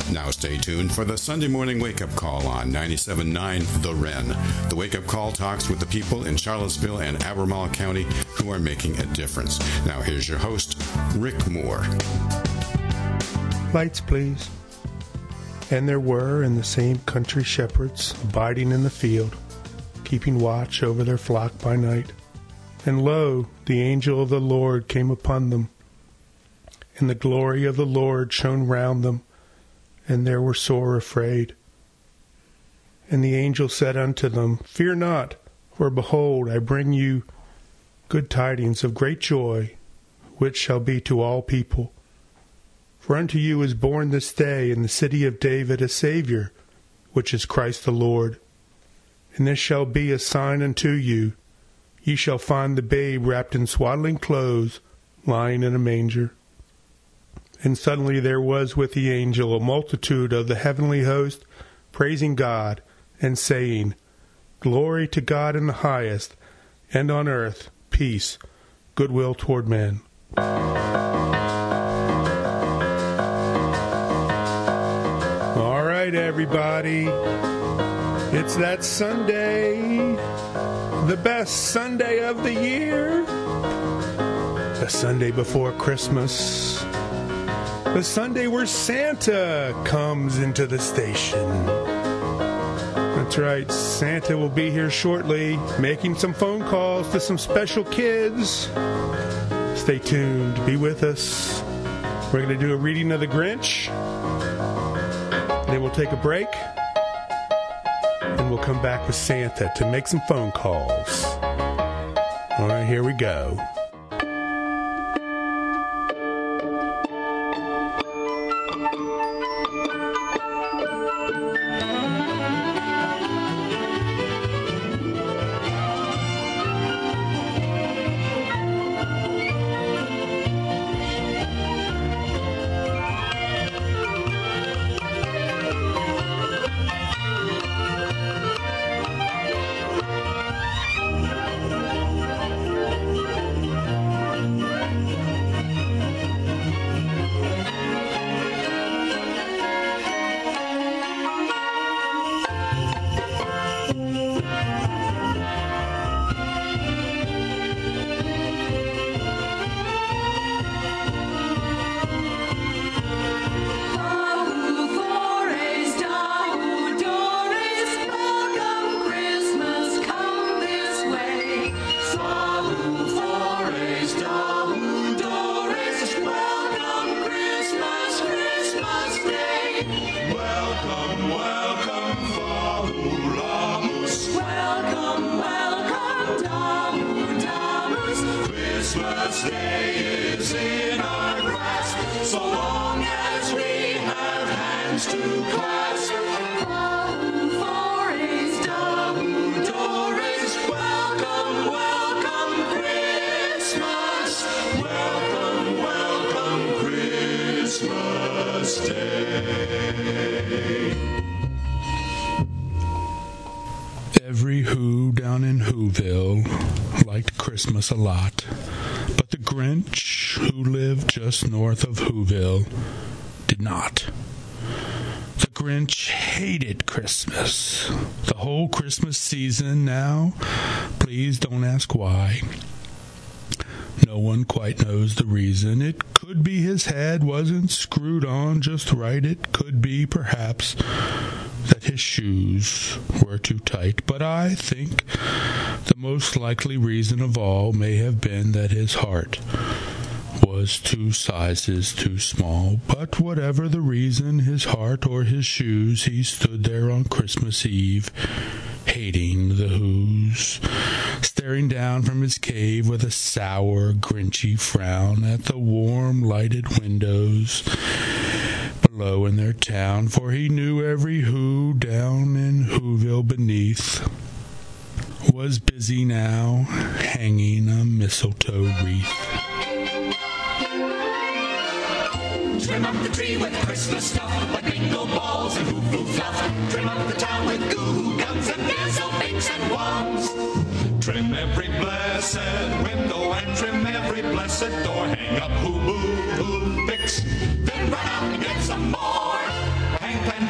Now stay tuned for the Sunday morning wake-up call on 97.9 The Wren. The wake-up call talks with the people in Charlottesville and Albemarle County who are making a difference. Now here's your host, Rick Moore. Lights, please. And there were in the same country shepherds abiding in the field, keeping watch over their flock by night. And lo, the angel of the Lord came upon them, and the glory of the Lord shone round them, and they were sore afraid. And the angel said unto them, Fear not, for behold, I bring you good tidings of great joy, which shall be to all people. For unto you is born this day in the city of David a Saviour, which is Christ the Lord. And this shall be a sign unto you. Ye shall find the babe wrapped in swaddling clothes, lying in a manger. And suddenly there was with the angel a multitude of the heavenly host, praising God, and saying, Glory to God in the highest, and on earth peace, goodwill toward men. All right, everybody. It's that Sunday, the best Sunday of the year, the Sunday before Christmas, the Sunday where Santa comes into the station. That's right, Santa will be here shortly, making some phone calls to some special kids. Stay tuned, be with us. We're going to do a reading of the Grinch, then we'll take a break, and we'll come back with Santa to make some phone calls. All right, here we go. Every Who down in Whoville liked Christmas a lot, but the Grinch, who lived just north of Whoville, did not. The Grinch hated Christmas. The whole Christmas season now. Please don't ask why. No one quite knows the reason. It could be his head wasn't screwed on just right. It could be, perhaps, that his shoes were too tight. But I think the most likely reason of all may have been that his heart was 2 sizes too small. But whatever the reason, his heart or his shoes, he stood there on Christmas Eve, hating the Whos, staring down from his cave with a sour, grinchy frown at the warm, lighted windows below in their town, for he knew every Who down in Whoville beneath was busy now hanging a mistletoe wreath. Trim up the tree with Christmas stuff, like bingo balls and hoo-hoo fluff. Trim up the town with goo-goo guns and mistletoes and wands. Trim every blessed window and trim every blessed door. Hang up hoo-hoo-hoo picks, then run out and get some more.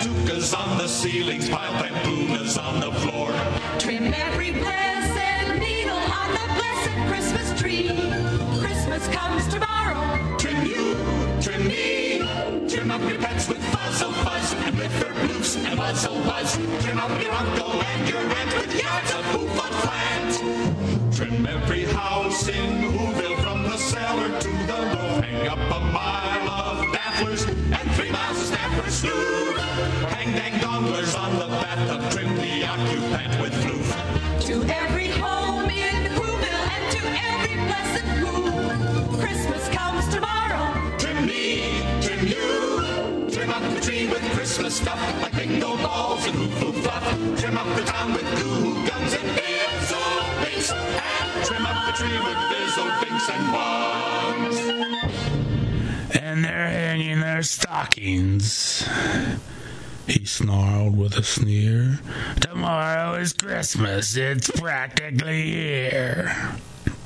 tukas on the ceilings, pile pampunas on the floor. Trim every blessed needle on the blessed Christmas tree. Christmas comes tomorrow. Trim you, trim me. Trim up your pets with Fuzzle Fuzz and with their bloofs and Wuzzle Buzz. Trim up your uncle and your aunt with yards of Foofut plant. Trim every house in Whoville from the cellar to the roof. Hang up a mile of bafflers and 3 miles of snapper sloof. Hang dang donglers on the bathtub. Trim the occupant with floof. To every home in Whoville and to every blessed Who, Christmas comes tomorrow. Trim me, trim you. Trim up the tree with Christmas stuff like bingo balls and hoo-hoo fluff. Trim up the town with goo guns and bizzle binks. And trim up the tree with bizzle binks and bombs. And they're hanging their stockings. He snarled with a sneer. Tomorrow is Christmas. It's practically here.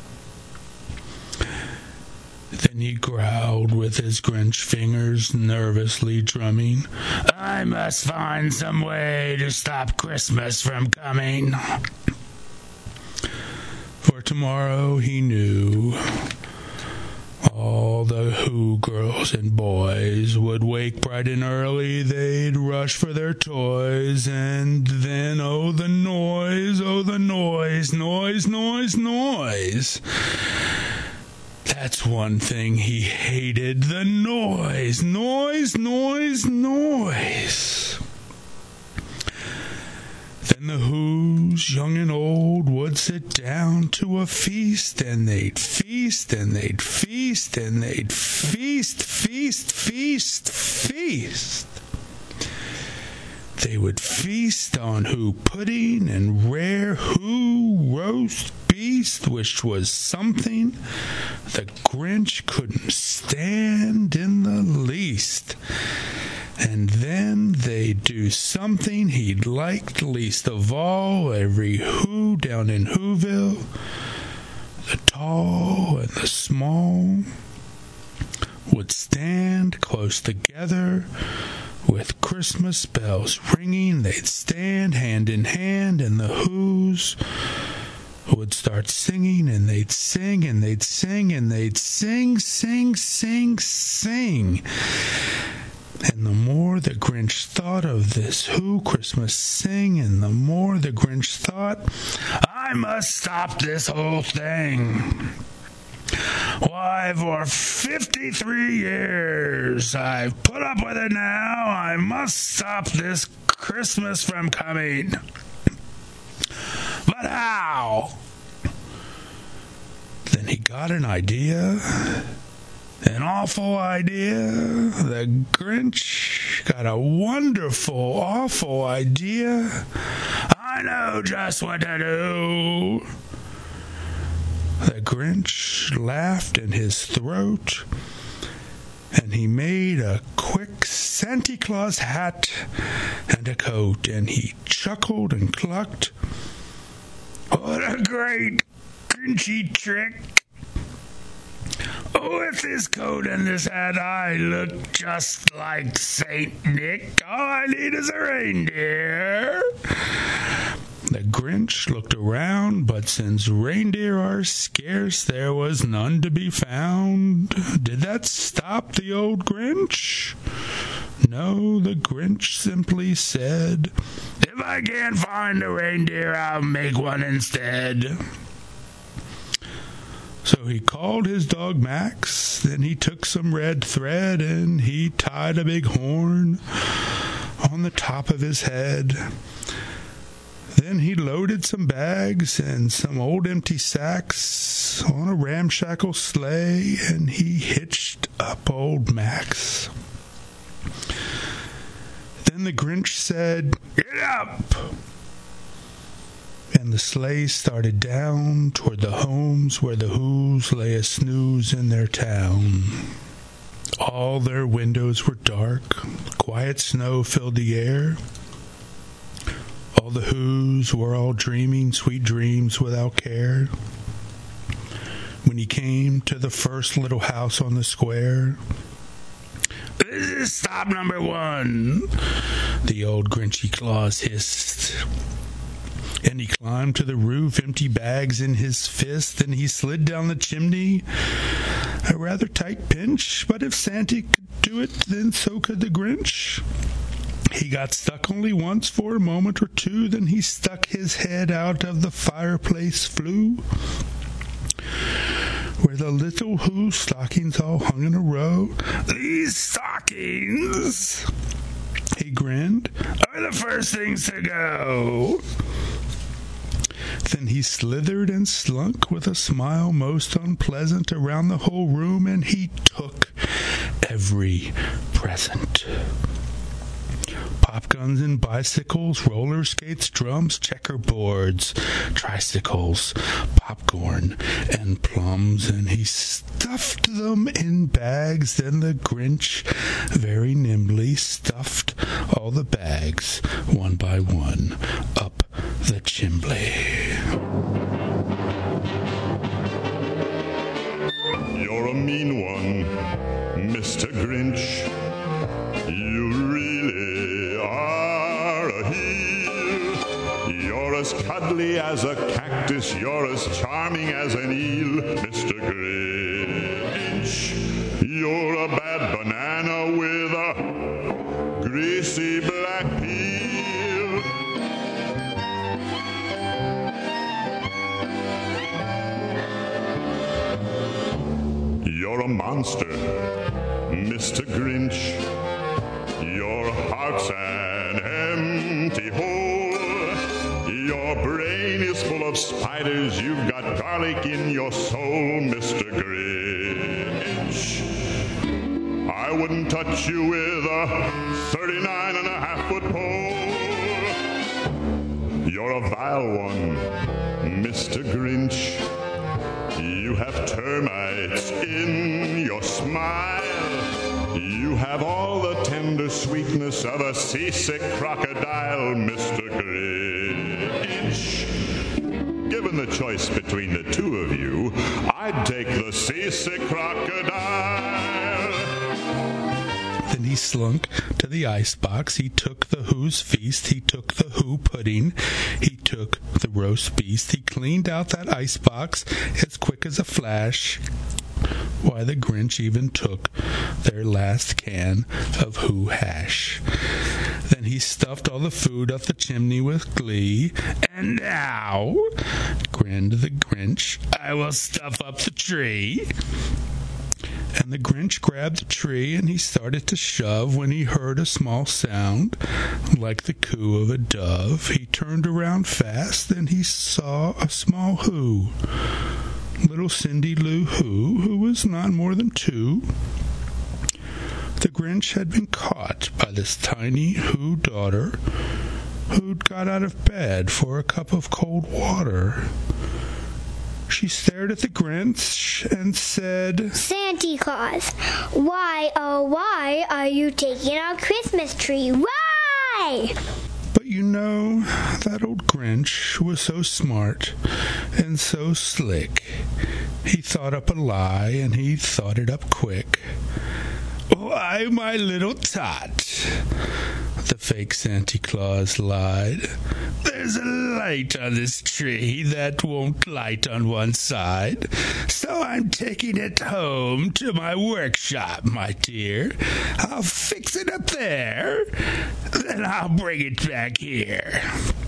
Then he growled with his Grinch fingers nervously drumming. I must find some way to stop Christmas from coming. For tomorrow, he knew, all the Who girls and boys would wake bright and early. They'd rush for their toys, and then, oh, the noise, noise, noise, noise. That's one thing he hated, the noise, noise, noise, noise. Then the Who's, young and old, would sit down to a feast, and they'd feast, and they'd feast, and they'd feast, feast, feast, feast. They would feast on Who pudding and rare Who roast beast, which was something the Grinch couldn't stand in the least. And then they'd do something he liked least of all. Every Who down in Whoville, the tall and the small, would stand close together with Christmas bells ringing. They'd stand hand in hand, and the Who's would start singing, and they'd sing, and they'd sing, and they'd sing, sing, sing, sing. And the more the Grinch thought of this Who Christmas sing, and the more the Grinch thought, I must stop this whole thing. Why, for 53 years I've put up with it now. I must stop this Christmas from coming. But how? Then he got an idea. An awful idea. The Grinch got a wonderful, awful idea. I know just what to do. The Grinch laughed in his throat, and he made a quick Santa Claus hat and a coat, and he chuckled and clucked. What a great Grinchy trick! Oh, with this coat and this hat, I look just like Saint Nick. All I need is a reindeer. The Grinch looked around, but since reindeer are scarce, there was none to be found. Did that stop the old Grinch? No, the Grinch simply said, if I can't find a reindeer, I'll make one instead. So he called his dog Max, then he took some red thread and he tied a big horn on the top of his head. Then he loaded some bags and some old empty sacks on a ramshackle sleigh, and he hitched up old Max. Then the Grinch said, "Get up!" And the sleigh started down toward the homes where the Who's lay a snooze in their town. All their windows were dark. Quiet snow filled the air. All the Who's were all dreaming sweet dreams without care. When he came to the first little house on the square, "This Stop, number one, the old Grinchy Claus hissed. And he climbed to the roof, empty bags in his fist, and he slid down the chimney. A rather tight pinch, but if Santa could do it, then so could the Grinch. He got stuck only once for a moment or two, then he stuck his head out of the fireplace flue, where the little Who stockings all hung in a row. These stockings, he grinned, are the first things to go. Then he slithered and slunk with a smile most unpleasant around the whole room, and he took every present. Pop guns and bicycles, roller skates, drums, checkerboards, tricycles, popcorn, and plums, and he stuffed them in bags. Then the Grinch very nimbly stuffed all the bags, one by one, up the chimney. You're a mean one, Mr. Grinch. You really are a heel. You're as cuddly as a cactus. You're as charming as an eel, Mr. Grinch. You're a bad banana with a greasy black peel. You're a monster, Mr. Grinch. Your heart's an empty hole. Your brain is full of spiders. You've got garlic in your soul, Mr. Grinch. I wouldn't touch you with a 39.5-foot pole. You're a vile one, Mr. Grinch. You have termites in your smile. You have all the tender sweetness of a seasick crocodile, Mr. Grinch. Given the choice between the two of you, I'd take the seasick crocodile. Then he slunk to the icebox. He took the Who's feast. He took the Who pudding. He took the roast beast. He cleaned out that icebox as quick as a flash. Why, the Grinch even took their last can of Who hash. Then he stuffed all the food up the chimney with glee. And now, grinned the Grinch, I will stuff up the tree. And the Grinch grabbed the tree and he started to shove when he heard a small sound like the coo of a dove. He turned around fast and he saw a small Who. Little Cindy Lou Who was not more than 2. The Grinch had been caught by this tiny Who daughter who'd got out of bed for a cup of cold water. She stared at the Grinch and said, Santa Claus, why, oh why are you taking our Christmas tree? Why? But you know, that old Grinch was so smart and so slick. He thought up a lie, and he thought it up quick. Why, my little tot, the fake Santa Claus lied. There's a light on this tree that won't light on one side, so I'm taking it home to my workshop, my dear. I'll fix it up there, then I'll bring it back here.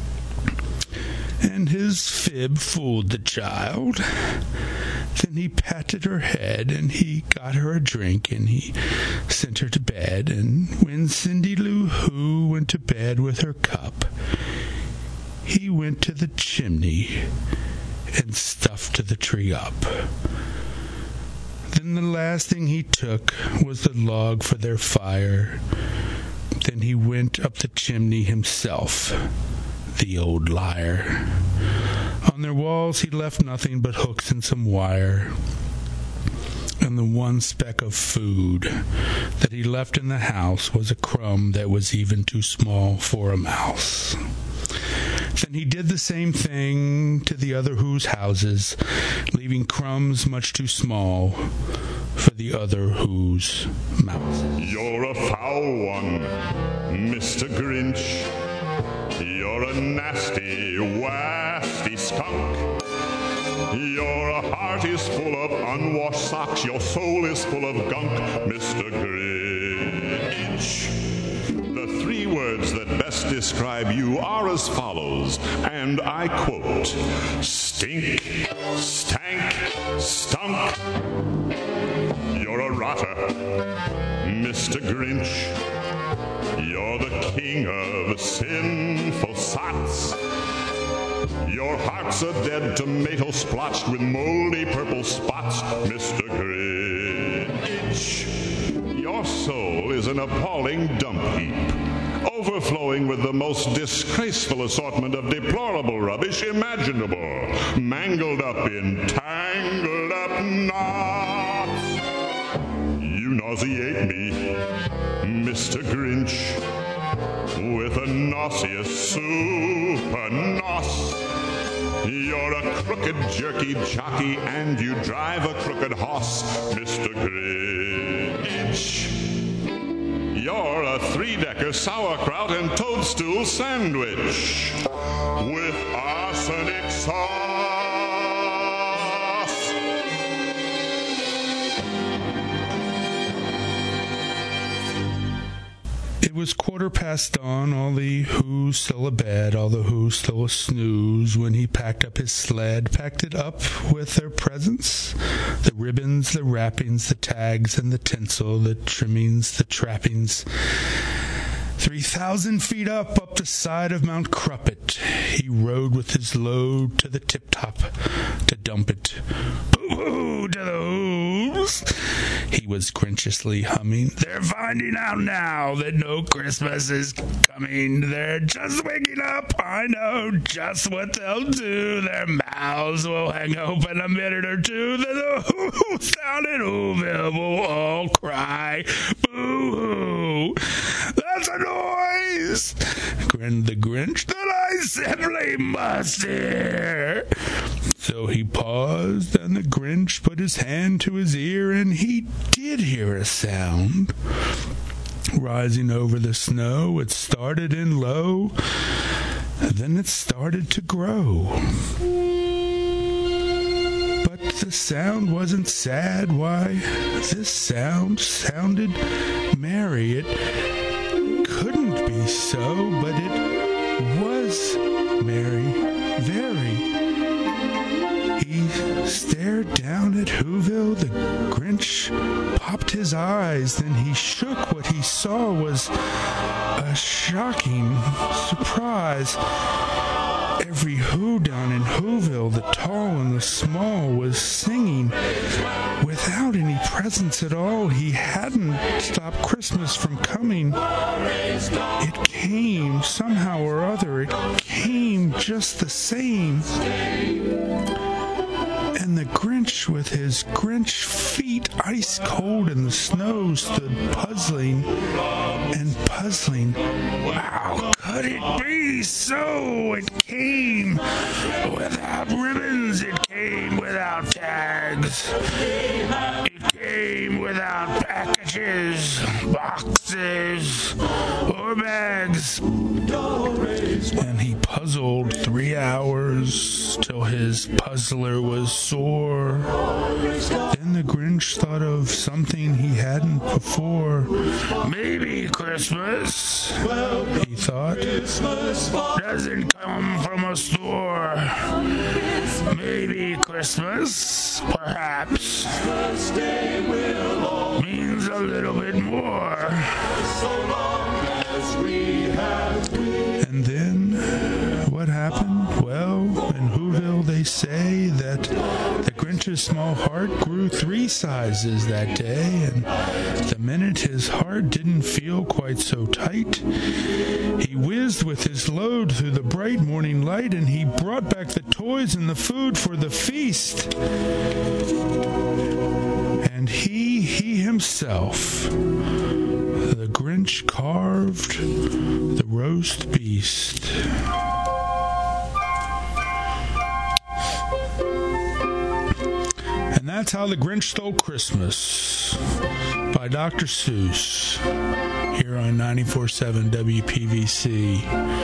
And his fib fooled the child. Then he patted her head, and he got her a drink, and he sent her to bed. And when Cindy Lou Who went to bed with her cup, he went to the chimney and stuffed the tree up. Then the last thing he took was the log for their fire. Then he went up the chimney himself, the old liar. On their walls he left nothing but hooks and some wire. And the one speck of food that he left in the house was a crumb that was even too small for a mouse. Then he did the same thing to the other Who's houses, leaving crumbs much too small for the other Who's mouth. You're a foul one, Mr. Grinch. You're a nasty, wasty skunk. Your heart is full of unwashed socks. Your soul is full of gunk, Mr. Grinch. The three words that best describe you are as follows, and I quote: stink, stank, stunk. You're a rotter, Mr. Grinch. You're the king of sinful sots. Your heart's a dead tomato splotched with moldy purple spots, Mr. Grinch. Your soul is an appalling dump heap, overflowing with the most disgraceful assortment of deplorable rubbish imaginable, mangled up in tangled up knots. You nauseate me, Mr. Grinch, with a nauseous super nos. You're a crooked jerky jockey and you drive a crooked hoss, Mr. Grinch. You're a three-decker sauerkraut and toadstool sandwich with arsenic sauce. It was 1:15 dawn, all the Who's still abed, all the Who's still a-snooze, when he packed up his sled, packed it up with their presents, the ribbons, the wrappings, the tags, and the tinsel, the trimmings, the trappings. 3,000 feet up the side of Mount Cruppet, he rode with his load to the tip-top to dump it. Boo-hoo to the Who's! He was grinchiously humming. They're finding out now that no Christmas is coming. They're just waking up. I know just what they'll do. Their mouths will hang open a minute or two. Then the Who's down in Whoville will all cry, boo-hoo! That's a noise! Grinned the Grinch that I simply must hear. So he paused, and the Grinch put his hand to his ear, and he did hear a sound. Rising over the snow, it started in low, then it started to grow. But the sound wasn't sad. Why, this sound sounded merry. It couldn't be so, but it was merry, very. He stared down at Whoville. The Grinch popped his eyes. Then he shook. What he saw was a shocking surprise. Every Who down in Whoville, the tall and the small, was singing without any presents at all. He hadn't stopped Christmas from coming. It came somehow or other. It came just the same. And the Grinch, with his Grinch feet ice cold in the snow, stood puzzling and puzzling. How could it be so? It came without ribbons. It came without tags. It came without packages, boxes, or bags. And he puzzled 3 hours till his puzzler was sore. Then the Grinch thought of something he hadn't before. Maybe Christmas, he thought, doesn't come from a store. Maybe Christmas, perhaps, means a little bit more. And then, what happened? Well, in Whoville they say that the Grinch's small heart grew 3 sizes that day, and the minute his heart didn't feel quite so tight, he whizzed with his load through the bright morning light, and he brought back the toys and the food for the feast. And he himself, the Grinch, carved the roast beast. And that's How the Grinch Stole Christmas by Dr. Seuss here on 94.7 WPVC.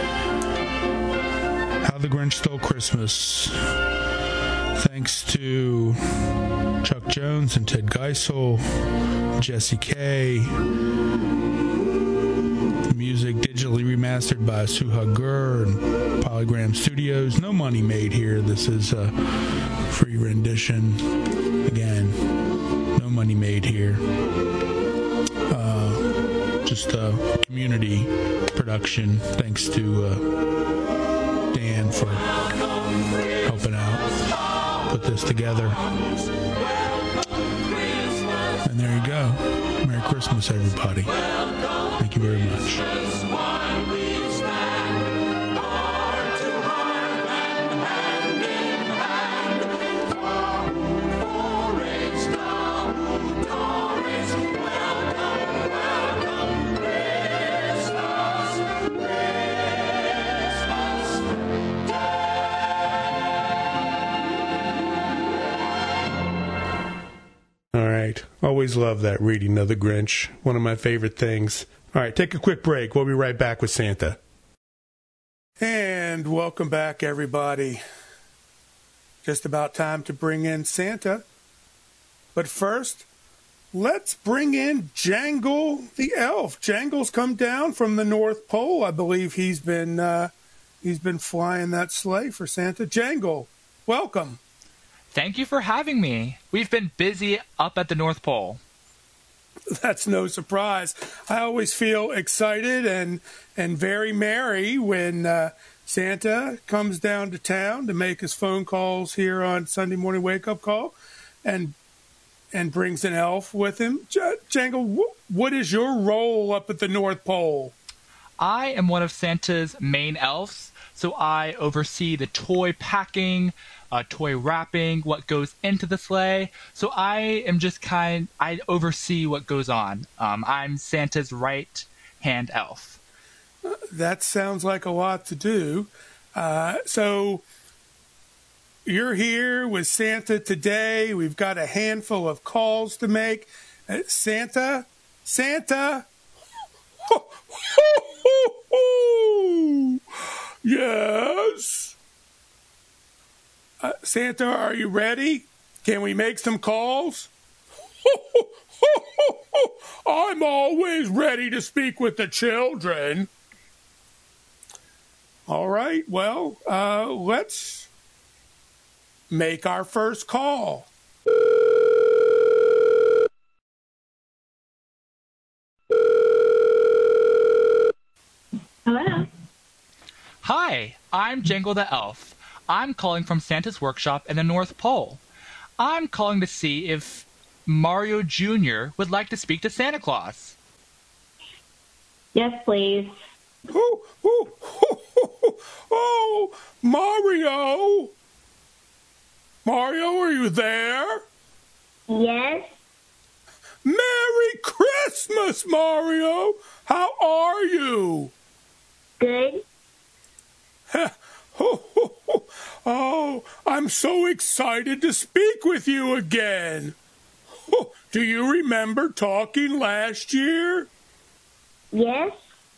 How the Grinch Stole Christmas. Thanks to Chuck Jones and Ted Geisel, Jesse K. Music digitally remastered by Suha Gur and Polygram Studios. No money made here. This is a free rendition. Again, no money made here. Just a community production. Thanks to Dan for helping out put this together. And there you go. Merry Christmas, everybody. Thank you very much. Always love that reading of the Grinch. One of my favorite things. All right, take a quick break. We'll be right back with Santa. And welcome back, everybody. Just about time to bring in Santa. But first, let's bring in Jangle the elf. Jangle's come down from the North Pole. I believe he's been flying that sleigh for Santa. Jangle, welcome. Thank you for having me. We've been busy up at the North Pole. That's no surprise. I always feel excited and very merry when Santa comes down to town to make his phone calls here on Sunday Morning Wake Up Call and brings an elf with him. Jangle, what is your role up at the North Pole? I am one of Santa's main elves, so I oversee the toy packing, toy wrapping, what goes into the sleigh. So I oversee what goes on. I'm Santa's right-hand elf. That sounds like a lot to do. So you're here with Santa today. We've got a handful of calls to make. Santa? Yes? Santa, are you ready? Can we make some calls? I'm always ready to speak with the children. All right, well, let's make our first call. Hello. Hi, I'm Jangle the elf. I'm calling from Santa's workshop in the North Pole. I'm calling to see if Mario Jr. would like to speak to Santa Claus. Yes, please. Oh, Mario! Mario, are you there? Yes. Merry Christmas, Mario! How are you? Good. Oh, I'm so excited to speak with you again. Do you remember talking last year? Yes.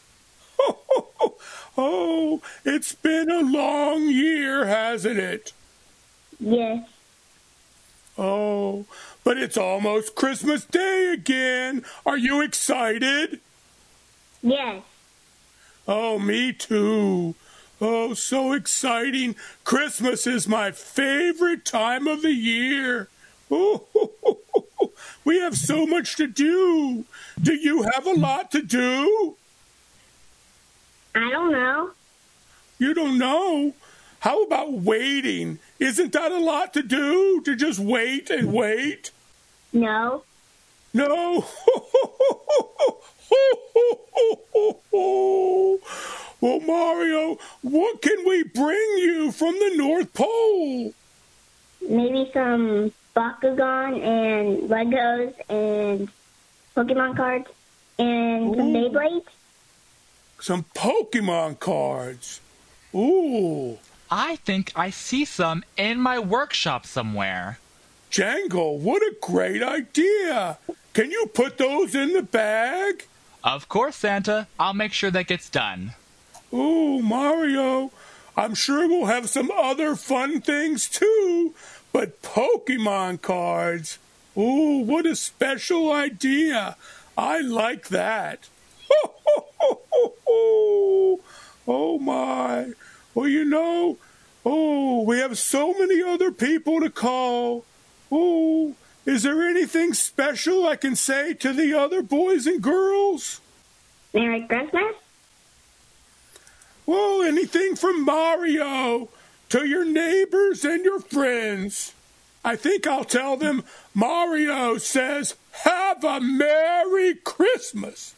Oh, it's been a long year, hasn't it? Yes. Oh, but it's almost Christmas Day again. Are you excited? Yes. Oh, me too. Oh, so exciting. Christmas is my favorite time of the year. Oh, we have so much to do. Do you have a lot to do? I don't know. You don't know? How about waiting? Isn't that a lot to do? To just wait and wait? No. No? Well, Mario, what can we bring you from the North Pole? Maybe some Bakugan and Legos and Pokemon cards and some Beyblades. Some Pokemon cards. Ooh. I think I see some in my workshop somewhere. Jangle, what a great idea. Can you put those in the bag? Of course, Santa. I'll make sure that gets done. Ooh, Mario, I'm sure we'll have some other fun things too, but Pokemon cards. Ooh, what a special idea. I like that. Oh, my. Well, we have so many other people to call. Oh, is there anything special I can say to the other boys and girls? Merry Christmas? Well, anything from Mario to your neighbors and your friends. I think I'll tell them Mario says, have a Merry Christmas.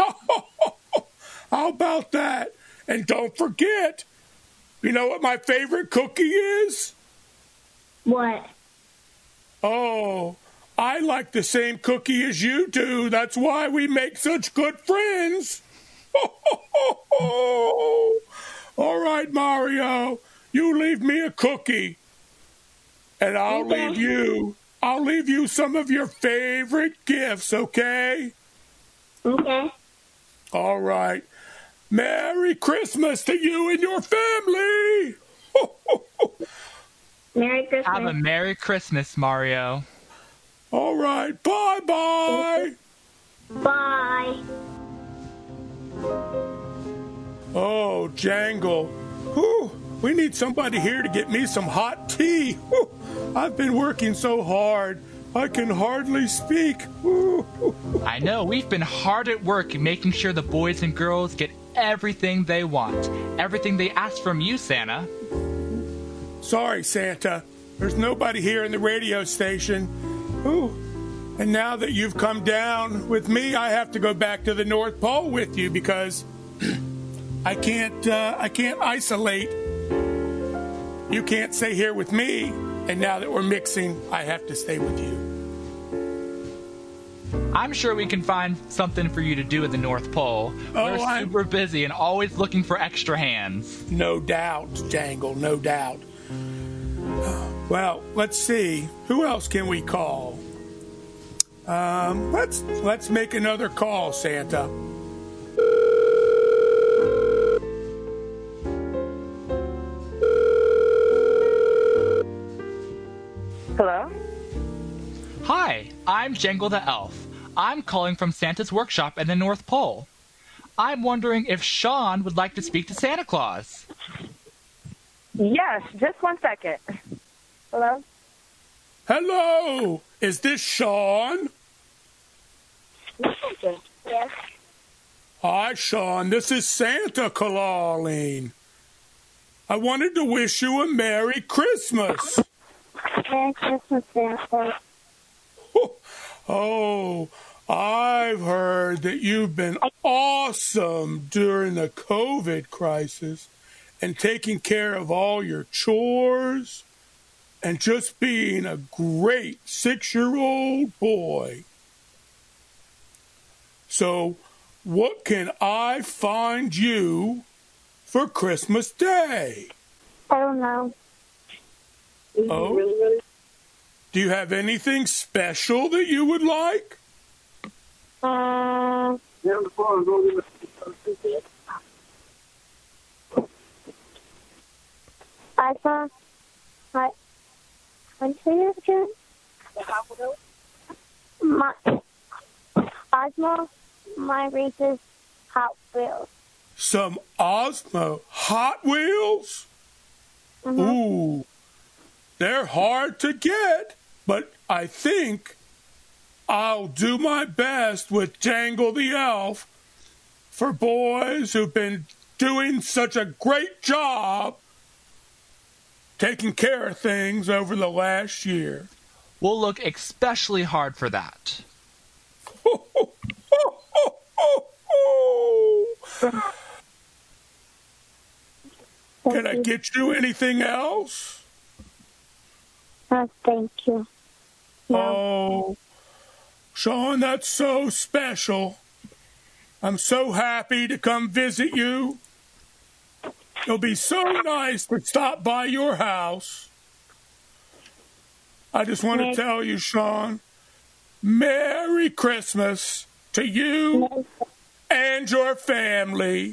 How about that? And don't forget, you know what my favorite cookie is? What? Oh, I like the same cookie as you do. That's why we make such good friends. All right, Mario, you leave me a cookie. And I'll leave you some of your favorite gifts, okay? Okay. All right. Merry Christmas to you and your family. Merry Christmas. Have a Merry Christmas, Mario. All right. Bye-bye. Bye. Oh, Jangle. Whew. We need somebody here to get me some hot tea. Whew. I've been working so hard. I can hardly speak. Whew. I know, we've been hard at work making sure the boys and girls get everything they want. Everything they ask from you, Santa. Sorry, Santa. There's nobody here in the radio station. Ooh. And now that you've come down with me, I have to go back to the North Pole with you because I can't isolate. You can't stay here with me. And now that we're mixing, I have to stay with you. I'm sure we can find something for you to do at the North Pole. We're super busy and always looking for extra hands. No doubt, Jangle, no doubt. Well, let's see. Who else can we call? Let's make another call, Santa. Hello? Hi, I'm Jangle the Elf. I'm calling from Santa's workshop at the North Pole. I'm wondering if Sean would like to speak to Santa Claus. Yes, just 1 second. Hello? Hello! Is this Sean? Yes. Hi, Sean. This is Santa calling. I wanted to wish you a Merry Christmas. Merry Christmas, Santa. Oh, I've heard that you've been awesome during the COVID crisis and taking care of all your chores and just being a great 6-year-old boy. So, what can I find you for Christmas Day? I don't know. Oh? Do you have anything special that you would like? I saw my Osmo, my Reese's Hot Wheels. Some Osmo Hot Wheels? Mm-hmm. Ooh, they're hard to get, but I think I'll do my best with Jangle the Elf for boys who've been doing such a great job taking care of things over the last year. We'll look especially hard for that. Can I get you anything else? Thank you. No. Oh, Sean, that's so special. I'm so happy to come visit you. It'll be so nice to stop by your house. I just want to tell you, Sean, Merry Christmas to you and your family.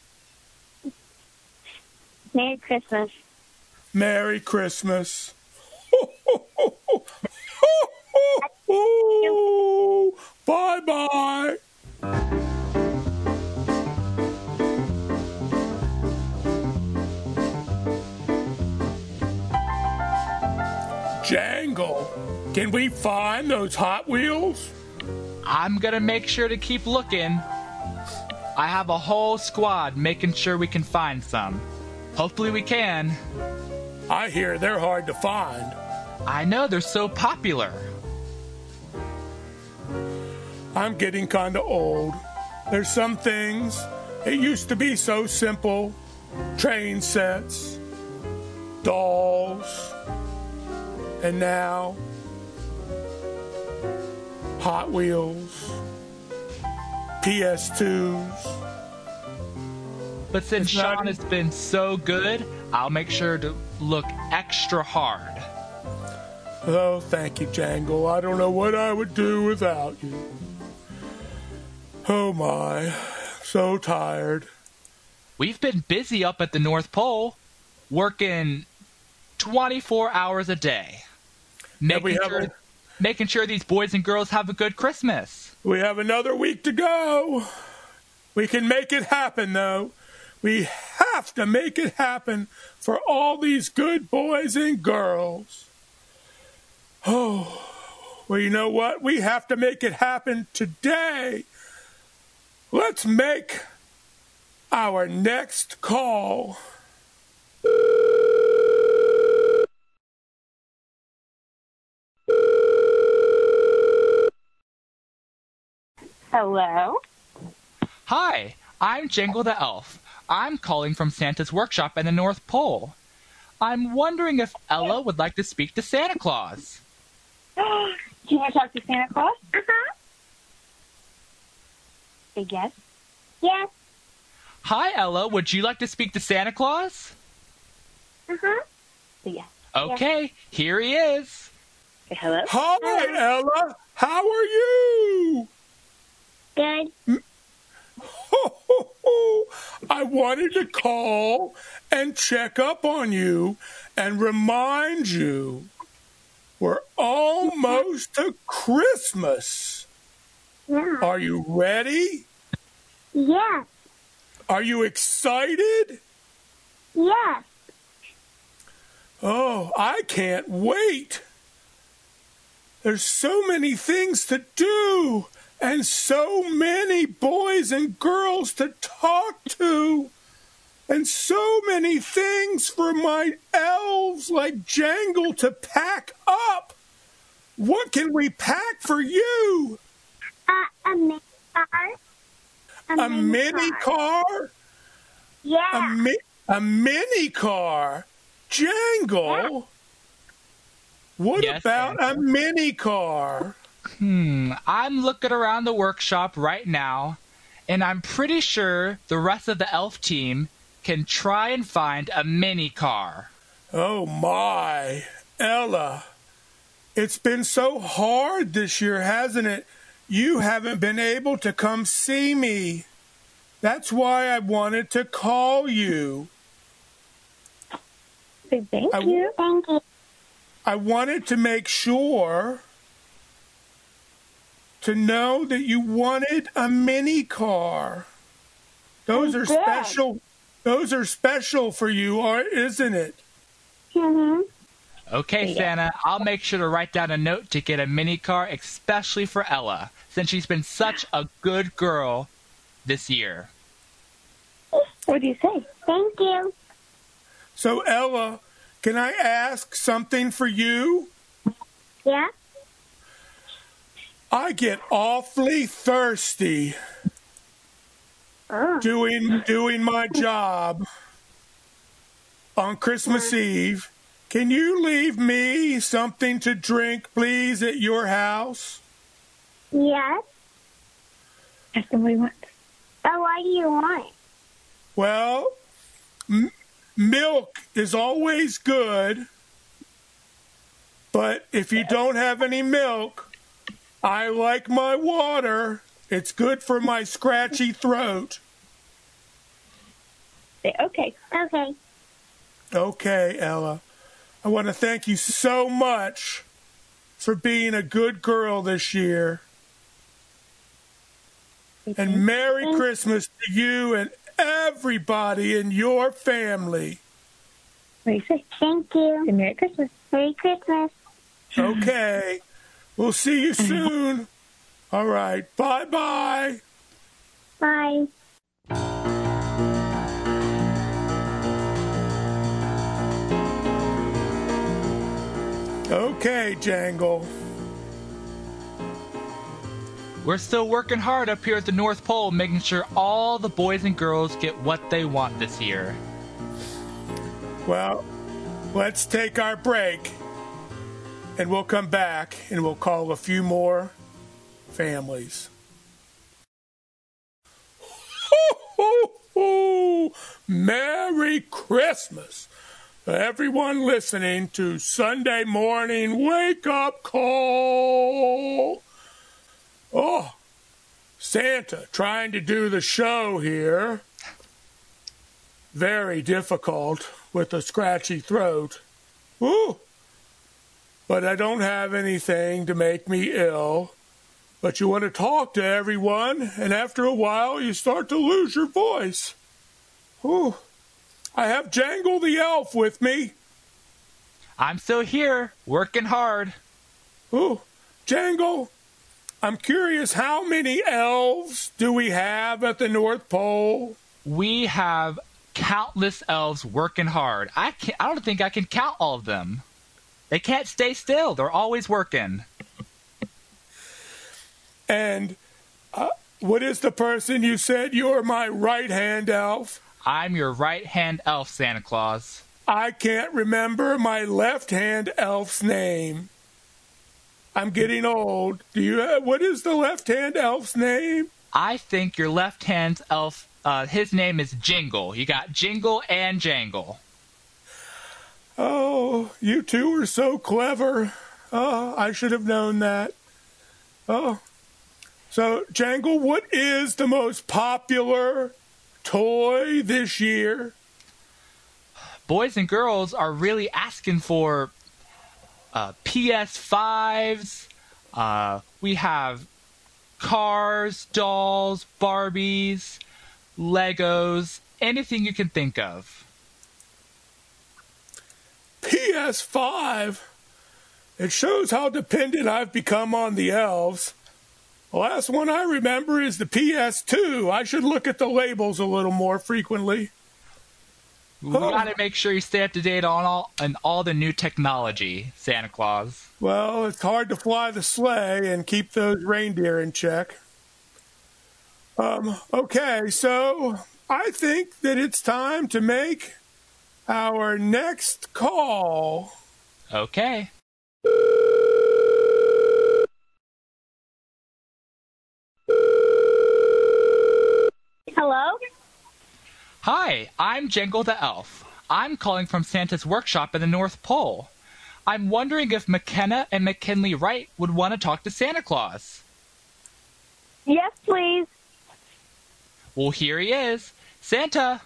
Merry Christmas. Merry Christmas. Bye-bye. Jangle, can we find those Hot Wheels? I'm gonna make sure to keep looking. I have a whole squad making sure we can find some. Hopefully we can. I hear they're hard to find. I know, they're so popular. I'm getting kind of old. There's some things, it used to be so simple. Train sets, dolls, and now Hot Wheels, PS2s. But since Sean has been so good, I'll make sure to look extra hard. Oh, thank you, Jangle. I don't know what I would do without you. Oh my, so tired. We've been busy up at the North Pole, working 24 hours a day, making sure these boys and girls have a good Christmas. We have another week to go. We can make it happen, though. We have to make it happen for all these good boys and girls. Oh, well, you know what? We have to make it happen today. Let's make our next call. Hello? Hi, I'm Jangle the Elf. I'm calling from Santa's workshop in the North Pole. I'm wondering if Ella would like to speak to Santa Claus. Can I talk to Santa Claus? Uh-huh. Say yes. Yes. Hi, Ella. Would you like to speak to Santa Claus? Uh-huh. Say yes. Okay, here he is. Say hello. Hi, Ella. How are you? Good. I wanted to call and check up on you and remind you we're almost to Christmas. Yeah. Are you ready? Yes. Are you excited? Yes. Oh, I can't wait. There's so many things to do and so many boys and girls to talk to and so many things for my elves like Jangle to pack up. What can we pack for you? A mini car. A mini car? Yeah. A mini car? Jangle? Yeah. What Yes, about Santa. a mini car? I'm looking around the workshop right now, and I'm pretty sure the rest of the elf team can try and find a mini car. Oh my, Ella, it's been so hard this year, hasn't it? You haven't been able to come see me. That's why I wanted to call you. Say thank I- you. Thank you. I wanted to make sure to know that you wanted a mini car. Those are did. special. Those are special for you, isn't it? Mm-hmm. Okay, Santa, I'll make sure to write down a note to get a mini car, especially for Ella, since she's been such a good girl this year. What do you say? Thank you. So, Ella, can I ask something for you? Yeah. I get awfully thirsty doing my job on Christmas Eve. Can you leave me something to drink, please, at your house? Yes. Ask him what he wants. Oh, what do you want? Well, milk is always good. But if you don't have any milk, I like my water. It's good for my scratchy throat. Okay. Okay. Okay, Ella. I want to thank you so much for being a good girl this year. And Merry Christmas to you and everybody in your family. What do you say? Thank you. And Merry Christmas. Merry Christmas. Okay. We'll see you soon. All right. Bye-bye. Bye. Okay, Jangle. We're still working hard up here at the North Pole, making sure all the boys and girls get what they want this year. Well, let's take our break, and we'll come back, and we'll call a few more families. Merry Christmas! Everyone listening to Sunday Morning Wake Up Call. Oh, Santa trying to do the show here. Very difficult with a scratchy throat. Ooh. But I don't have anything to make me ill. But you want to talk to everyone, and after a while you start to lose your voice. Ooh. I have Jangle the Elf with me. I'm still here, working hard. Ooh, Jangle, I'm curious, how many elves do we have at the North Pole? We have countless elves working hard. I don't think I can count all of them. They can't stay still. They're always working. And what is the person you said you're my right-hand elf? I'm your right-hand elf, Santa Claus. I can't remember my left-hand elf's name. I'm getting old. What is the left-hand elf's name? I think your left-hand elf, his name is Jingle. You got Jingle and Jangle. Oh, you two are so clever. Oh, I should have known that. Oh. So, Jangle, what is the most popular toy this year? Boys and girls are really asking for PS5s. We have cars, dolls, Barbies, Legos, anything you can think of. PS5? It shows how dependent I've become on the elves. The last one I remember is the PS2. I should look at the labels a little more frequently. We gotta make sure you stay up to date on all the new technology, Santa Claus. Well, it's hard to fly the sleigh and keep those reindeer in check. Okay, so I think that it's time to make our next call. Okay. Hello? Hi, I'm Jangle the Elf. I'm calling from Santa's workshop in the North Pole. I'm wondering if McKenna and McKinley Wright would want to talk to Santa Claus. Yes, please. Well, here he is. Santa!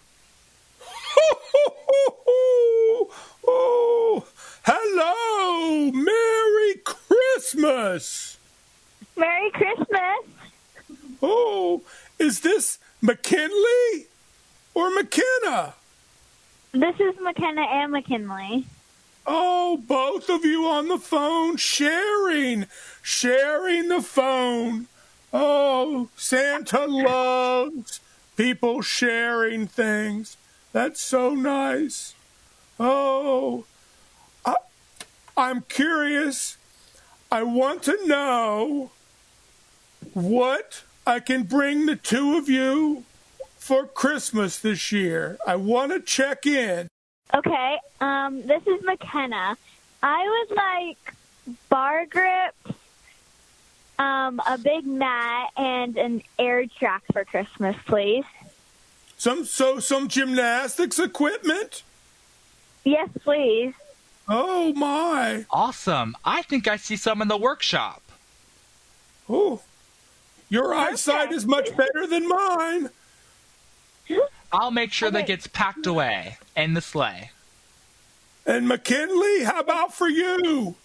Oh, hello! Merry Christmas! Merry Christmas. Oh, is this McKinley or McKenna? This is McKenna and McKinley. Oh, both of you on the phone, sharing the phone. Oh, Santa loves people sharing things. That's so nice. Oh, I'm curious. I want to know what I can bring the two of you for Christmas this year. I want to check in. Okay, this is McKenna. I would like bar grips, a big mat, and an air track for Christmas, please. Some gymnastics equipment? Yes, please. Oh, my. Awesome. I think I see some in the workshop. Oh, your eyesight is much better than mine. I'll make sure that gets packed away in the sleigh. And McKinley, how about for you?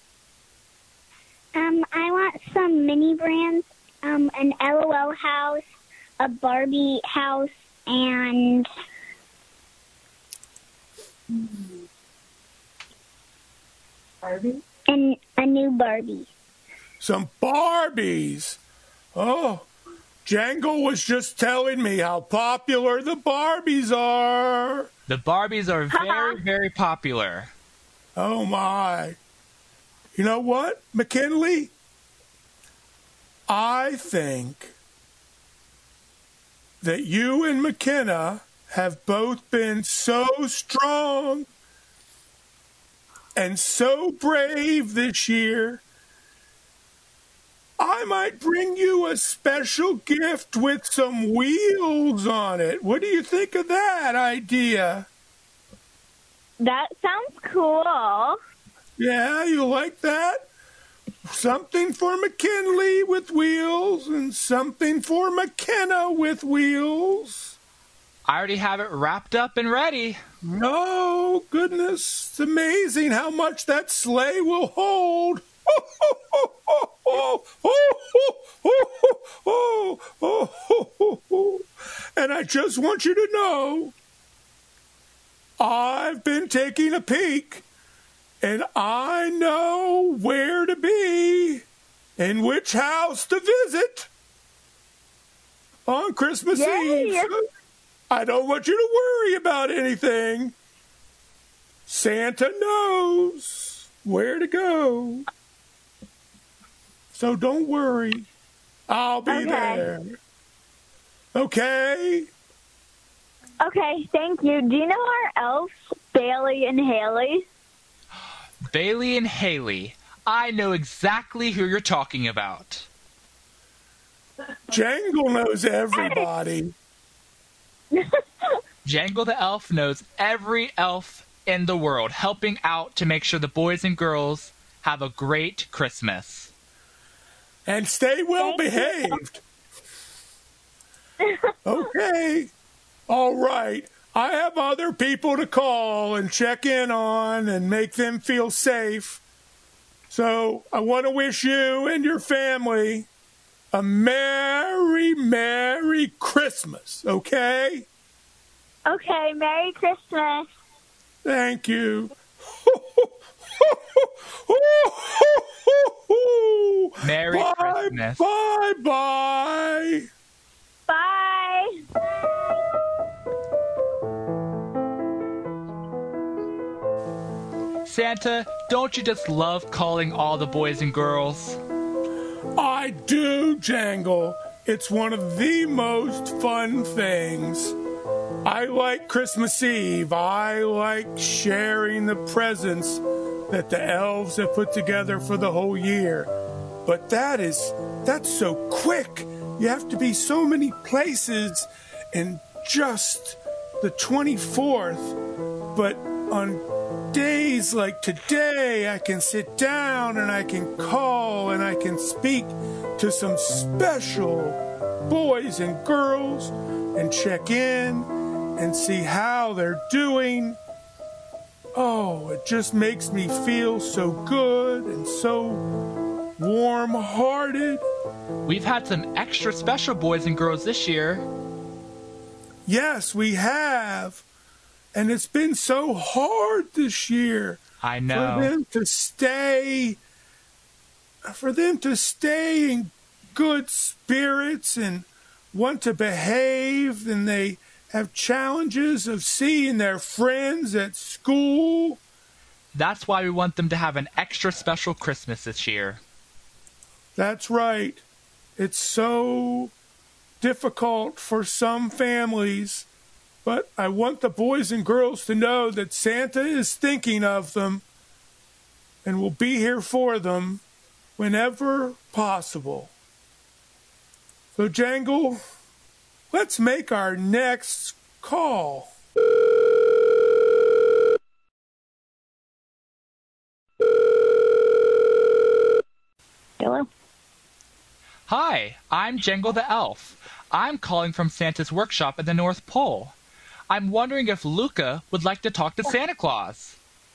I want some mini brands, an LOL house, a Barbie house, and Barbie? and a new Barbie. Some Barbies. Oh, Jangle was just telling me how popular the Barbies are. The Barbies are very, very popular. Oh, my. You know what, McKinley? I think that you and McKenna have both been so strong and so brave this year. I might bring you a special gift with some wheels on it. What do you think of that idea? That sounds cool. Yeah, you like that? Something for McKinley with wheels and something for McKenna with wheels. I already have it wrapped up and ready. Oh, goodness. It's amazing how much that sleigh will hold. And I just want you to know, I've been taking a peek, and I know where to be and which house to visit on Christmas Eve. I don't want you to worry about anything. Santa knows where to go. So don't worry. I'll be there. Okay? Okay, thank you. Do you know our elves, Bailey and Haley? Bailey and Haley. I know exactly who you're talking about. Jangle knows everybody. Jangle the elf knows every elf in the world, helping out to make sure the boys and girls have a great Christmas. And stay well behaved. Okay. All right. I have other people to call and check in on and make them feel safe. So I want to wish you and your family a Merry, Merry Christmas, okay? Okay, Merry Christmas. Thank you. Merry Christmas. Bye. Bye. Santa, don't you just love calling all the boys and girls? I do, Jangle. It's one of the most fun things. I like Christmas Eve. I like sharing the presents that the elves have put together for the whole year. But that's so quick. You have to be so many places in just the 24th. But on days like today, I can sit down and I can call and I can speak to some special boys and girls and check in and see how they're doing. Oh, it just makes me feel so good and so warm-hearted. We've had some extra special boys and girls this year. Yes, we have. And it's been so hard this year. I know. For them to stay in good spirits and want to behave, and they have challenges of seeing their friends at school. That's why we want them to have an extra special Christmas this year. That's right. It's so difficult for some families, but I want the boys and girls to know that Santa is thinking of them and will be here for them whenever possible. So, Jangle, let's make our next call. I'm Jangle the Elf. I'm calling from Santa's workshop at the North Pole. I'm wondering if Luca would like to talk to Santa Claus.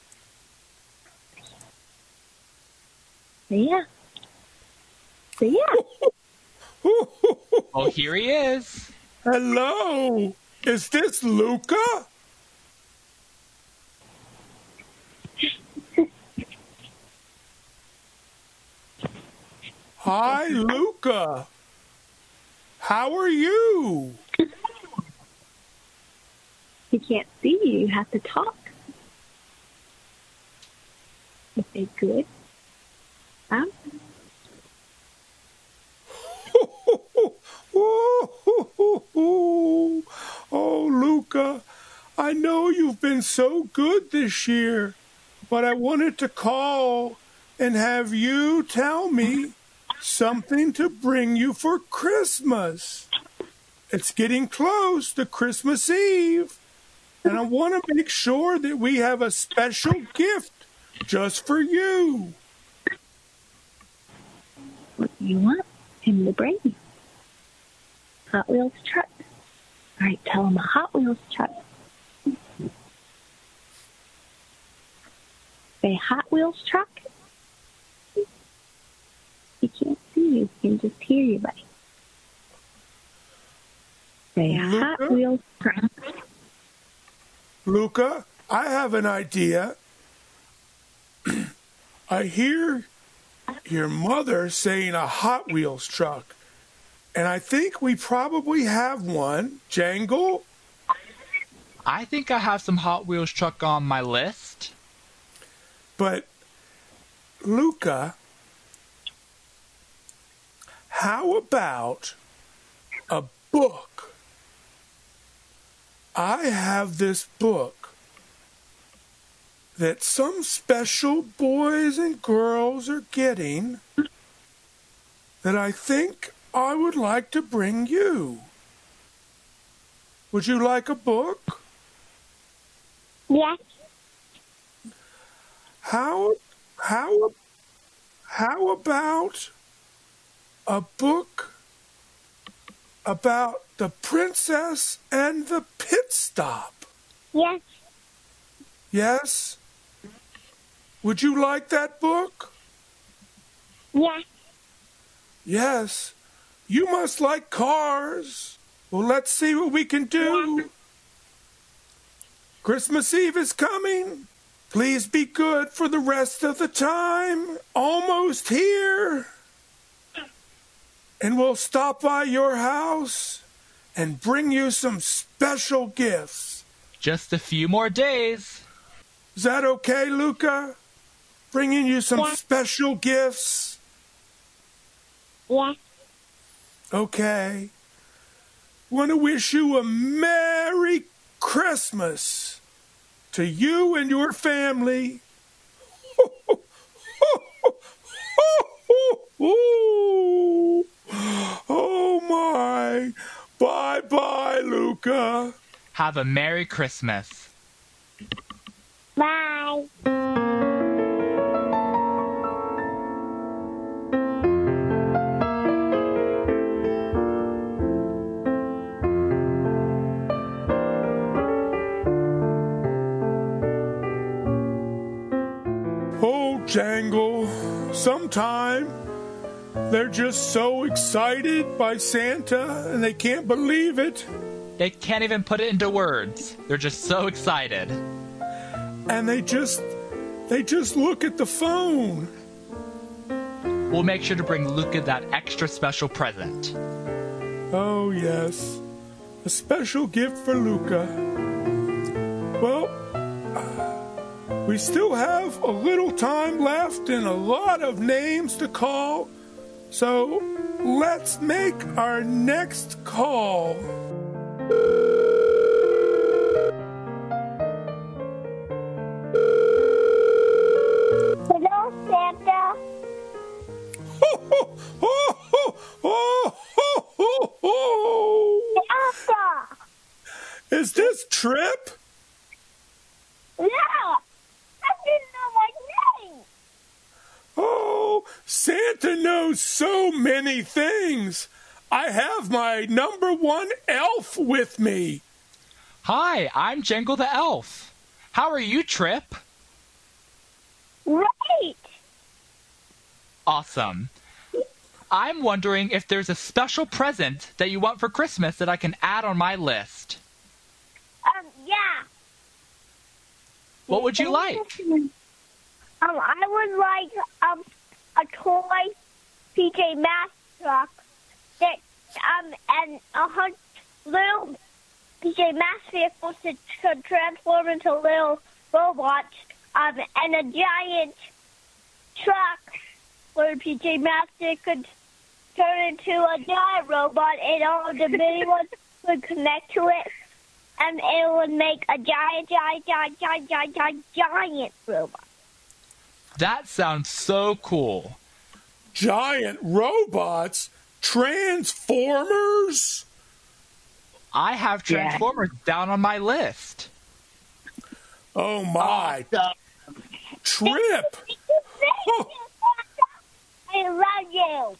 Yeah. Oh, here he is. Hello. Is this Luca? Hi, Luca. How are you? He can't see you. You have to talk. Okay, good. Oh, Luca, I know you've been so good this year, but I wanted to call and have you tell me something to bring you for Christmas. It's getting close to Christmas Eve, and I want to make sure that we have a special gift just for you. What do you want him to bring you? Hot Wheels truck. All right, tell him a Hot Wheels truck. Say Hot Wheels truck. He can't see you. He can just hear you, buddy. Say Hot Wheels truck. Luca, I have an idea. I hear your mother saying a Hot Wheels truck, and I think we probably have one. Jangle? I think I have some Hot Wheels truck on my list. But, Luca, how about a book? I have this book that some special boys and girls are getting that I think I would like to bring you. Would you like a book? Yes. How about a book about the princess and the pit stop? Yes. Yes? Would you like that book? Yes. Yes. You must like cars. Well, let's see what we can do. Christmas Eve is coming. Please be good for the rest of the time. Almost here. And we'll stop by your house and bring you some special gifts. Just a few more days. Is that okay, Luca? Bringing you some special gifts? Yes. Okay. Want to wish you a Merry Christmas to you and your family. Oh my. Bye-bye, Luca. Have a Merry Christmas. Bye. Oh, Jangle, sometime they're just so excited by Santa and they can't believe it. They can't even put it into words. They're just so excited. And they just look at the phone. We'll make sure to bring Luca that extra special present. Oh, yes. A special gift for Luca. Well, we still have a little time left and a lot of names to call. So let's make our next call. Hello, Santa. Santa. Is this Trip? Yeah. I didn't know my name. Oh, Santa knows so many things. I have my number one elf with me. Hi, I'm Jingle the Elf. How are you, Trip? Right. Awesome. I'm wondering if there's a special present that you want for Christmas that I can add on my list. Yeah. What would you like? I would like a toy PJ Masks truck that and little PJ Masks vehicles to transform into little robots and a giant truck where PJ Masks could turn into a giant robot and all the mini ones would connect to it and it would make a giant robot. That sounds so cool. Giant robots? Transformers? I have Transformers down on my list. Oh, my. Trip! I love you.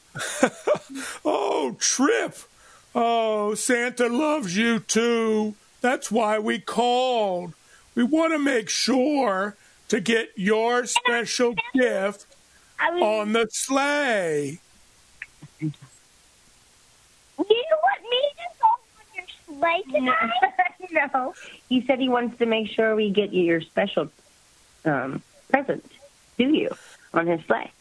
Oh, Trip! Oh, Santa loves you, too. That's why we called. We want to make sure to get your special gift on the sleigh. You want me to go on your sleigh tonight? No. He said he wants to make sure we get you your special present, do you, on his sleigh.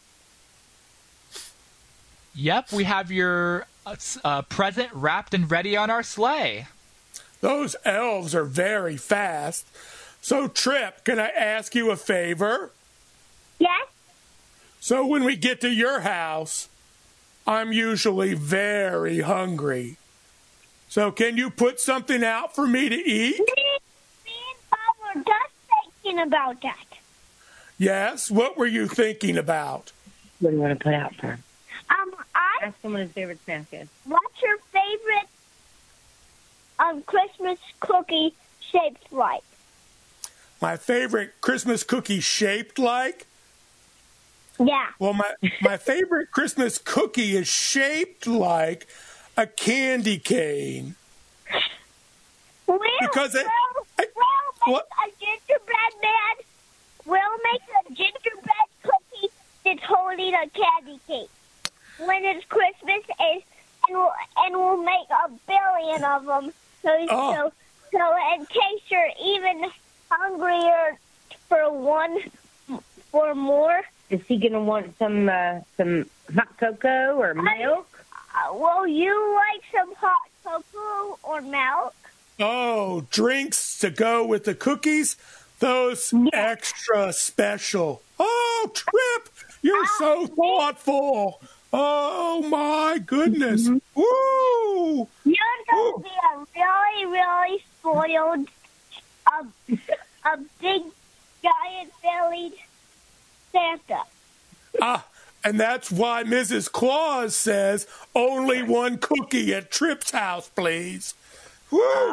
Yep, we have your present wrapped and ready on our sleigh. Those elves are very fast. So, Trip, can I ask you a favor? Yes? So when we get to your house, I'm usually very hungry. So can you put something out for me to eat? Me and Bob were just thinking about that. Yes? What were you thinking about? What do you want to put out for him? Ask him what his favorite snack is. What's your favorite Christmas cookie shaped like? My favorite Christmas cookie shaped like? Yeah. Well, my favorite Christmas cookie is shaped like a candy cane. Because it... We'll make a gingerbread man. We'll make a gingerbread cookie that's holding a candy cane. When it's Christmas, and we'll make 1 billion of them. So in case you're even hungrier for more. Is he going to want some hot cocoa or milk? Will you like some hot cocoa or milk? Oh, drinks to go with the cookies? Those extra special. Oh, Trip, you're so thoughtful. Oh, my goodness. Woo! You're going to be a really, really spoiled, a big, giant-bellied Santa. And that's why Mrs. Claus says only one cookie at Trip's house, please. Woo!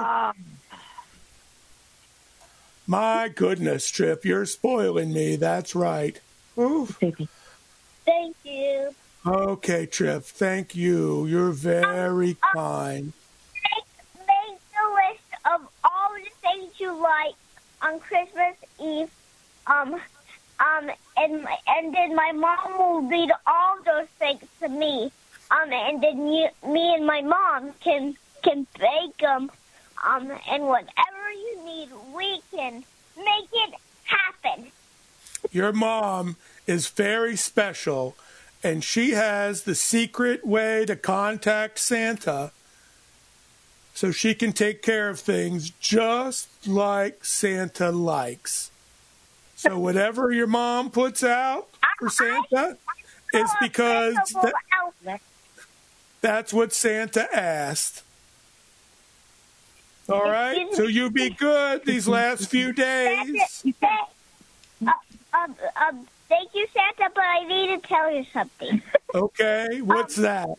My goodness, Trip, you're spoiling me. That's right. Ooh. Thank you. Okay, Trip, thank you. You're very kind. Make the list of all the things you like on Christmas Eve. And then my mom will read all those things to me. And then me and my mom can bake them. And whatever you need, we can make it happen. Your mom is very special, and she has the secret way to contact Santa so she can take care of things just like Santa likes. So whatever your mom puts out for Santa is because that's what Santa asked. All right? So you be good these last few days. Thank you, Santa, but I need to tell you something. Okay, what's that?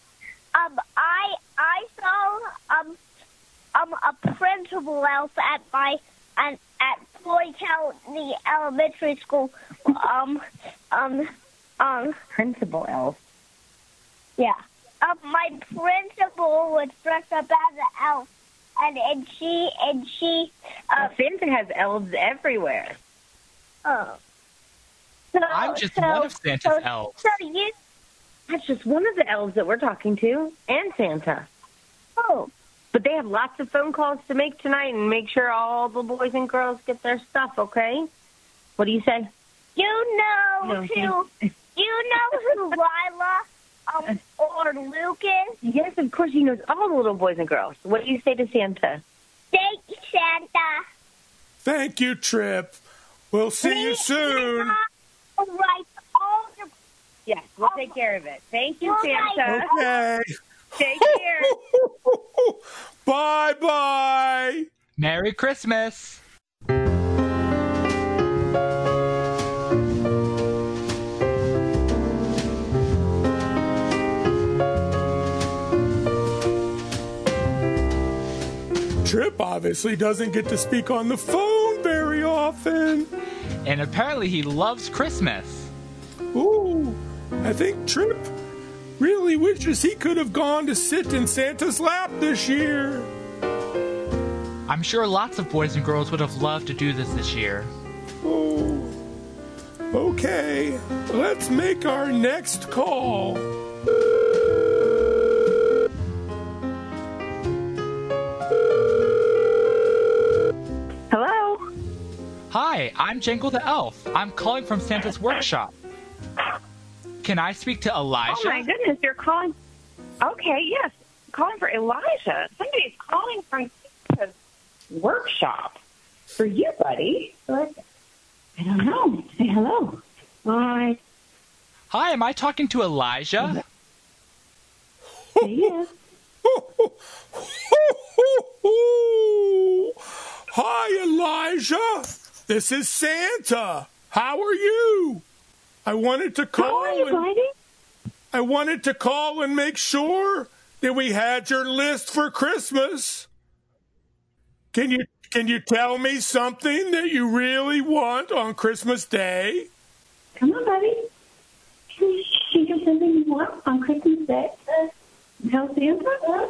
I saw a principal elf at Floyd County Elementary School. Principal elf. Yeah. my principal was dressed up as an elf, and she. Santa has elves everywhere. Oh. So, I'm just one of Santa's elves. That's just one of the elves that we're talking to, and Santa. Oh. But they have lots of phone calls to make tonight and make sure all the boys and girls get their stuff, okay? What do you say? You know who Lila or Luke is? Yes, of course he knows all the little boys and girls. What do you say to Santa? Thank you, Santa. Thank you, Trip. We'll see you soon. Yes, we'll take care of it. Thank you, Santa. Okay. Take care. Bye-bye. Merry Christmas. Trip obviously doesn't get to speak on the phone very often. And apparently he loves Christmas. Ooh, I think Trip really wishes he could have gone to sit in Santa's lap this year. I'm sure lots of boys and girls would have loved to do this year. Oh, okay. Let's make our next call. Hello? Hi, I'm Jangle the Elf. I'm calling from Santa's workshop. Can I speak to Elijah? Oh, my goodness, you're calling. Okay, yes. Calling for Elijah. Somebody's calling from Santa's workshop. For you, buddy. I don't know. Say hello. Hi. Hi, am I talking to Elijah? Yes. Hi, Elijah. This is Santa. How are you? I wanted to call. How are you, buddy? I wanted to call and make sure that we had your list for Christmas. Can you tell me something that you really want on Christmas Day? Come on, buddy. Can you think of something you want on Christmas Day? Tell Santa?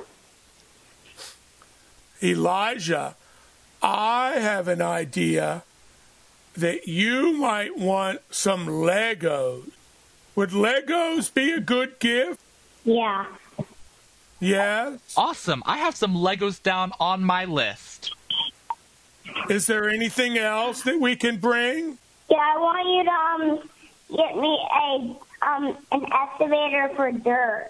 Elijah, I have an idea that you might want some Legos. Would Legos be a good gift? Yeah. Yes? Awesome. I have some Legos down on my list. Is there anything else that we can bring? Yeah, I want you to get me an excavator for dirt.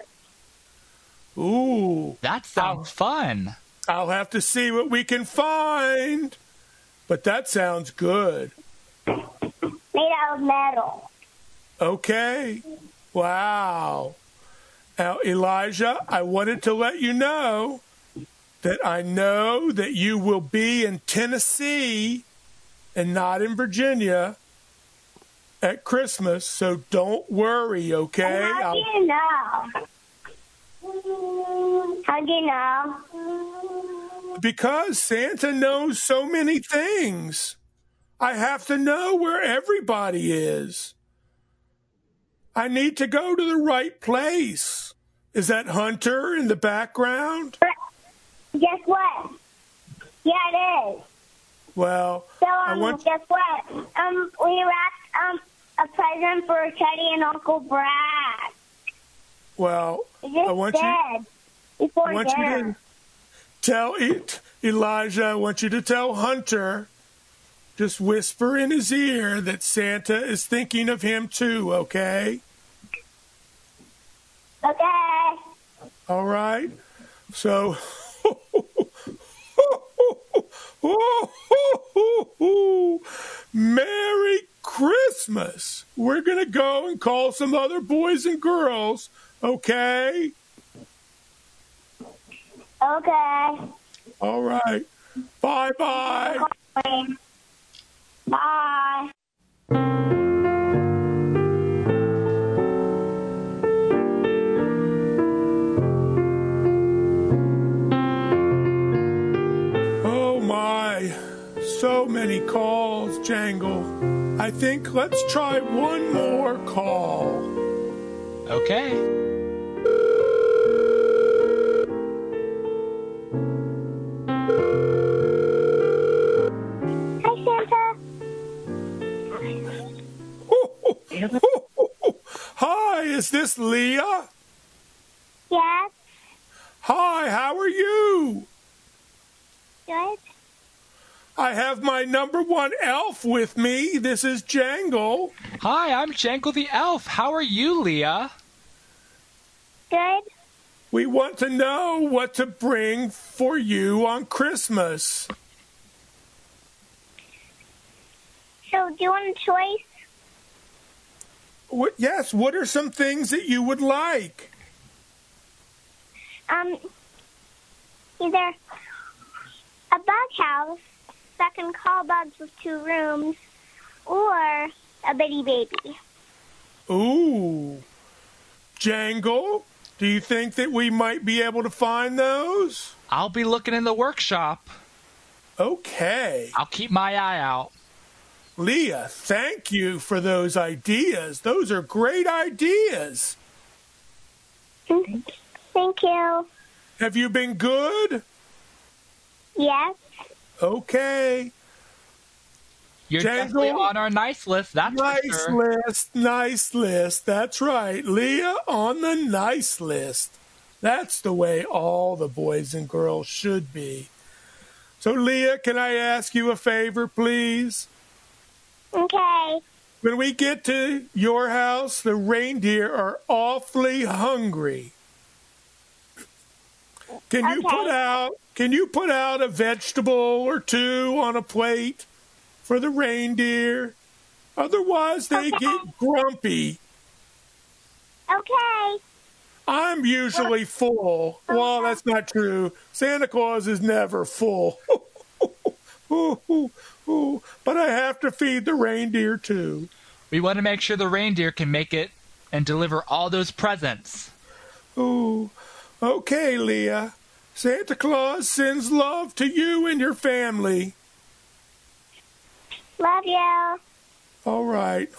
Ooh. That sounds fun. I'll have to see what we can find. But that sounds good. Made out of metal. Okay. Wow. Now, Elijah, I wanted to let you know that I know that you will be in Tennessee and not in Virginia at Christmas, so don't worry, okay? How do you know? How do you know? Because Santa knows so many things. I have to know where everybody is. I need to go to the right place. Is that Hunter in the background? Guess what? Yeah, it is. Well, So, I want... guess what? We wrapped a present for Teddy and Uncle Brad. Well, I want you to tell Elijah, I want you to tell Hunter, just whisper in his ear that Santa is thinking of him too, okay? Okay. All right. So, Merry Christmas. We're going to go and call some other boys and girls, okay? Okay. All right. Bye-bye. Bye. Oh, my. So many calls, Jangle. I think let's try one more call. Okay. is this Leah? Yes. Hi, how are you? Good. I have my number one elf with me. This is Jangle. Hi, I'm Jangle the Elf. How are you, Leah? Good. We want to know what to bring for you on Christmas. So, do you want a choice? Yes, what are some things that you would like? Either a bug house that can call bugs with 2 rooms, or a bitty baby. Ooh. Jangle, do you think that we might be able to find those? I'll be looking in the workshop. Okay. I'll keep my eye out. Leah, thank you for those ideas. Those are great ideas. Thank you. Have you been good? Yes. Okay. You're Jangle, definitely on our nice list, that's for sure. Nice list. That's right. Leah on the nice list. That's the way all the boys and girls should be. So, Leah, can I ask you a favor, please? Okay. When we get to your house, the reindeer are awfully hungry. Can you put out a vegetable or 2 on a plate for the reindeer? Otherwise, they get grumpy. Okay. I'm usually full. Well, that's not true. Santa Claus is never full. But I have to feed the reindeer, too. We want to make sure the reindeer can make it and deliver all those presents. Ooh. Okay, Leah. Santa Claus sends love to you and your family. Love you. All right.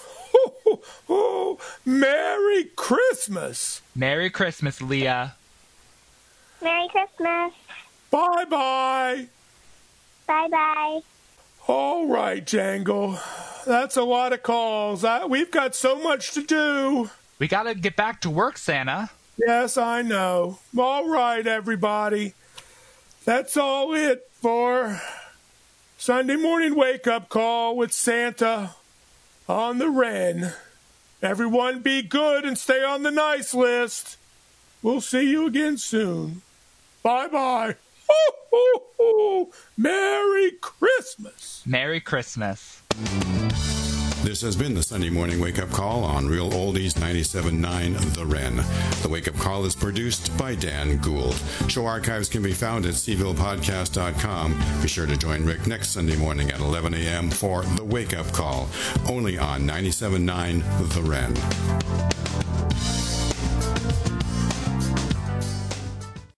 Merry Christmas. Merry Christmas, Leah. Merry Christmas. Bye-bye. Bye-bye. All right, Jangle. That's a lot of calls. We've got so much to do. We got to get back to work, Santa. Yes, I know. All right, everybody. That's all it for Sunday morning wake-up call with Santa on the Wren. Everyone be good and stay on the nice list. We'll see you again soon. Bye-bye. Merry Christmas. Merry Christmas. This has been the Sunday Morning Wake Up Call on Real Oldies 97.9 The Wren. The Wake Up Call is produced by Dan Gould. Show archives can be found at CVillePodcast.com. Be sure to join Rick next Sunday morning at 11 a.m. for The Wake Up Call, only on 97.9 The Wren.